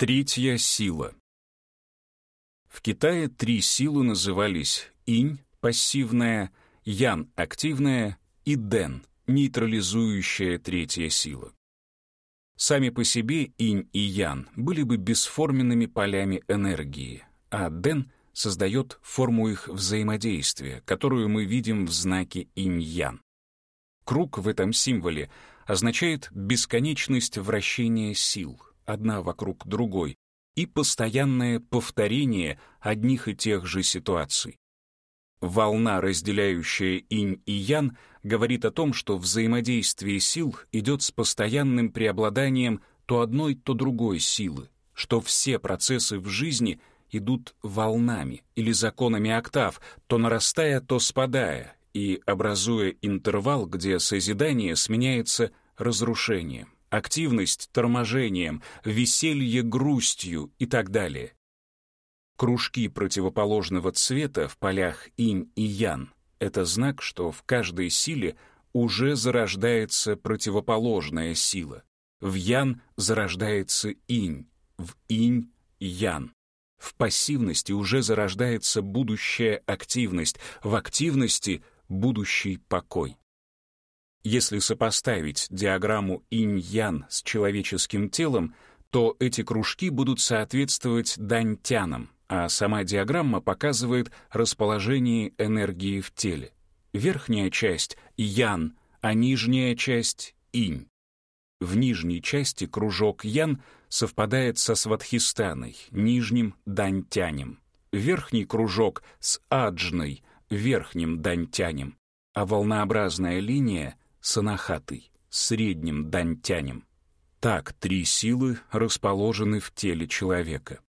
Третья сила. В Китае 3 силы назывались инь, пассивная, ян, активная, и дэн, нейтрализующая третья сила. Сами по себе инь и ян были бы бесформенными полями энергии, а дэн создает форму их взаимодействия, которую мы видим в знаке инь-ян. Круг в этом символе означает бесконечность вращения сил, одна вокруг другой, и постоянное повторение одних и тех же ситуаций. Волна, разделяющая инь и ян, говорит о том, что взаимодействие сил идет с постоянным преобладанием то одной, то другой силы, что все процессы в жизни идут волнами или законами октав, то нарастая, то спадая, и образуя интервал, где созидание сменяется разрушением, активность — торможением, веселье — грустью и так далее. Кружки противоположного цвета в полях инь и ян — это знак, что в каждой силе уже зарождается противоположная сила. В ян зарождается инь, в инь — ян. В пассивности уже зарождается будущая активность, в активности — будущий покой. Если сопоставить диаграмму инь-ян с человеческим телом, то эти кружки будут соответствовать дань-тянам, а сама диаграмма показывает расположение энергии в теле. Верхняя часть — ян, а нижняя часть — инь. В нижней части кружок ян совпадает со свадхистаной, нижним дань-тянем. Верхний кружок с аджной, верхним дань-тянем, а волнообразная линия — с анахатой, средним дань-тянем. Так 3 силы расположены в теле человека.